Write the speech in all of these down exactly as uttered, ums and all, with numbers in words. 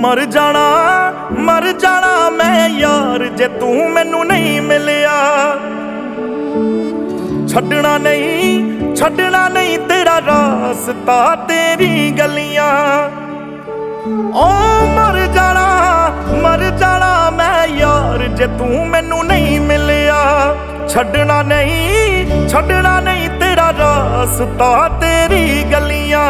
मर जाना मर जाना मैं यार जे तू मैनू नहीं मिलिया। छड्डना नहीं छड्डना नहीं तेरा रास्ता तेरी गलियां। ओ मर जाना मर जाना मैं यार जे तू मैनू नहीं मिलिया। छड्डना नहीं छड्डना नहीं तेरा रास्ता तेरी गलियां।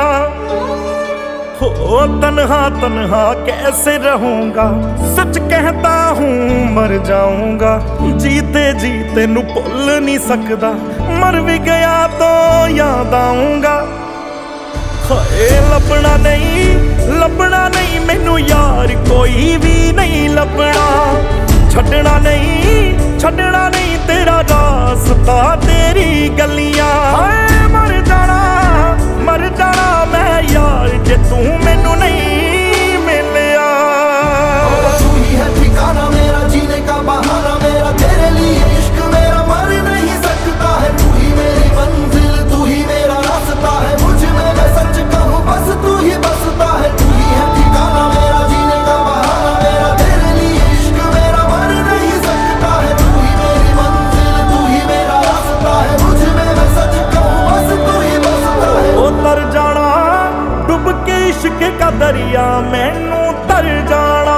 हो तन्हा तन्हा कैसे रहूंगा, सच कहता हूँ मर जाऊंगा। जीते जीते नू भुल नहीं सकदा, मर भी गया तो याद आऊंगा। हाय लभना नहीं लभना नहीं मैनू यार कोई भी नहीं लभना। छड्डना नहीं छड्डना नहीं तेरा रास्ता तेरी गलियां। हाय मर जाना मर जाना मैं यार जे तू मैनू नहीं मिलिया। तू ही है ठिकाना मेरा, जीने का बहाना मेरा, तेरे लिए इश्क मेरा मर नहीं सकता है। तू ही मेरी मंजिल तू ही मेरा रास्ता है, मुझ में मैं सच कहूँ बस तू ही बसता है। तू ही है ठिकाना मेरा, जीने का बहाना मेरा, तेरे लिए इश्क मेरा मर नहीं सकता है। तू ही मेरी मंजिल तू ही मेरा रास्ता है, मुझ में मैं सच कहूँ बस तू ही बसता है। ओ तर जाना डुब के इश्क का दरिया मैनू तर जाना।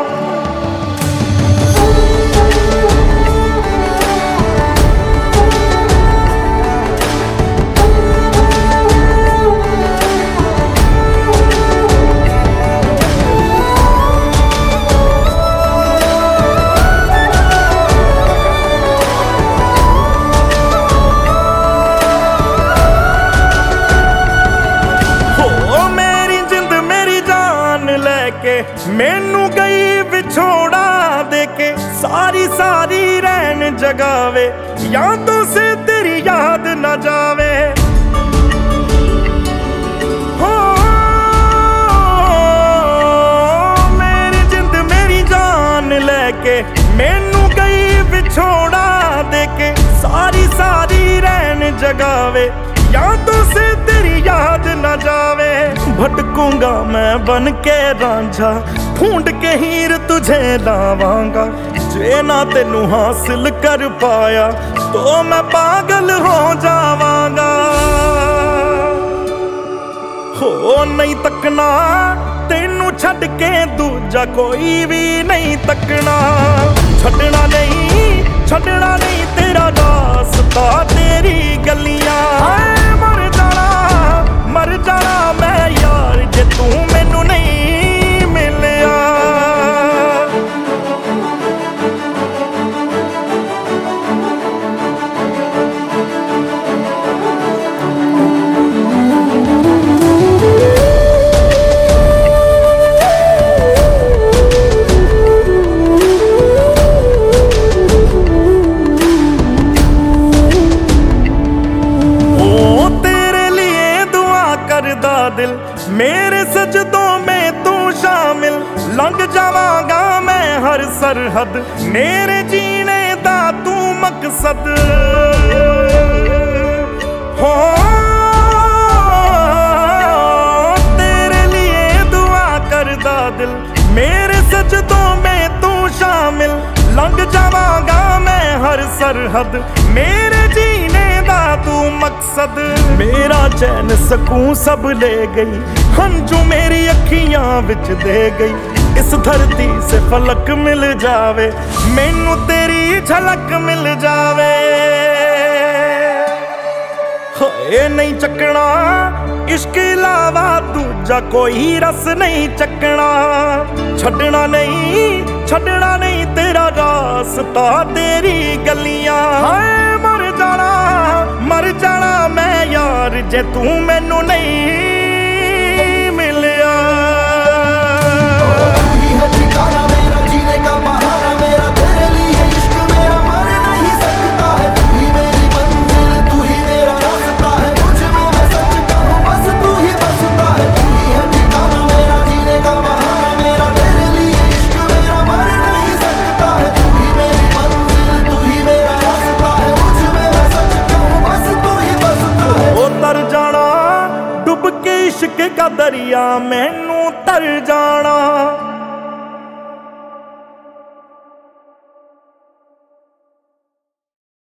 मैनू गई विछोड़ा देके सारी सारी रैन जगावे, यादों से तेरी याद न जावे। हो मेरी जिंद मेरी जान लेके मैनू गई विछोड़ा देके सारी सारी रैन जगावे, यादों से तेरी याद न जावे। भटकूंगा मैं बन के रांझा, ढूंढ के हीर तुझे लावांगा। जे ना तेनू हासिल कर पाया तो मैं पागल हो जावांगा। हो नहीं तकना तेनू छड्ड के दूजा कोई भी नहीं तकना। छड्डना नहीं छड्डना नहीं तेरा रास्ता तेरी गलियां। मर जाना मर जाना मैं यार जे तू मैनू नहीं मिलिया। दिल मेरे सजदों में तू शामिल, लंघ जावांगा मैं हर सरहद, मेरे जीने दा तू मकसद। हो तेरे लिए दुआ करदा दिल, मेरे सजदों में तू शामिल, लंघ जावांगा मैं हर सरहद, मेरे जीने दा तू मकसद। मेरा चैन सकून सब ले गई, हंजू मेरी अखियां विच दे गई। इस धरती से फलक मिल जावे, मैनू तेरी झलक मिल जावे। होए नहीं चकना इश्क इलावा दूजा कोई रस नहीं चकना। छड्डना नहीं छड्डना नहीं तेरा रास्ता तेरी गलियां। हाय मर जाना मर जाना मैं यार जे तू मैनू नहीं मिलिया। तू ही है ठिकाना मेरा, जीने का बहाना मेरा, तेरे लिए इश्क मेरा मर नहीं सकता है। तू ही मेरी मंजिल तू ही मेरा रास्ता है, मुझ में मैं सच कहूँ बस तू ही बसता है। तू ही है ठिकाना मेरा, जीने का बहाना मेरा, तेरे लिए इश्क मेरा मर नहीं सकता है। तू ही मेरी मंजिल तू ही मेरा रास्ता है, मुझ में मैं सच कहूँ बस तू ही बसता है। ओ तर जाना डुब के इश्क का दरिया मैनू तर जाना।